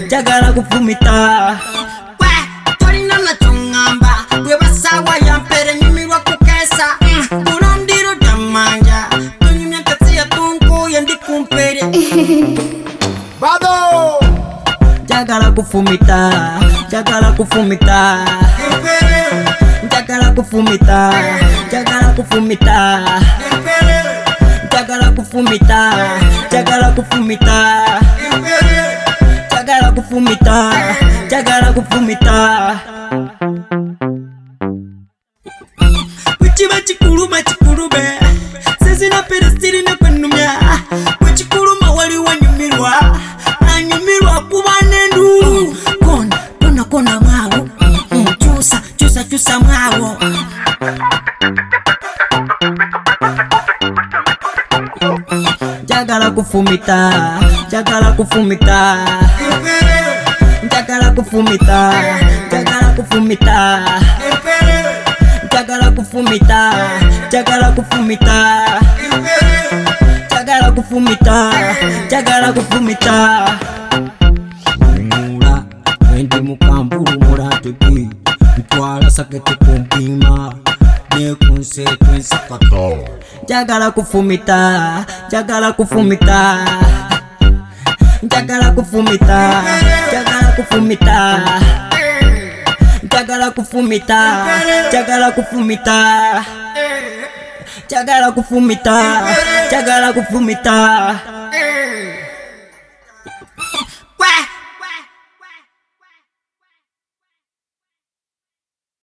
njagala kufumita. Tolina na kyongamba gwe basawa yampere nyumirwa kukesa bulondiro damanja tunyumya katsi ya tunkuye ndi kumpere Bado njagala kufumita, njagala kufumita, njagala kufumita, njagala kufumita, njagala kufumita, njagala kufumita, njagala kufumita, njagala kufumita. Kuchiba chikuluma chikulube sezina pere stiri ne kwenumya kuchikuluma wali wanyumirwa anyumirwa kuba nendu kona mwawo chusa mwawo njagala kufumita, njagala kufumita, njagala kufumita, njagala kufumita, njagala kufumita, njagala kufumita, njagala kufumita, njagala kufumita. Mula wendi mukambulu mulategi ntwala sakete kumpima nekunse twensakato. Njagala kufumita, njagala kufumita, njagala kufumita, njagala kufumita, njagala kufumita, njagala kufumita, njagala kufumita, njagala kufumita.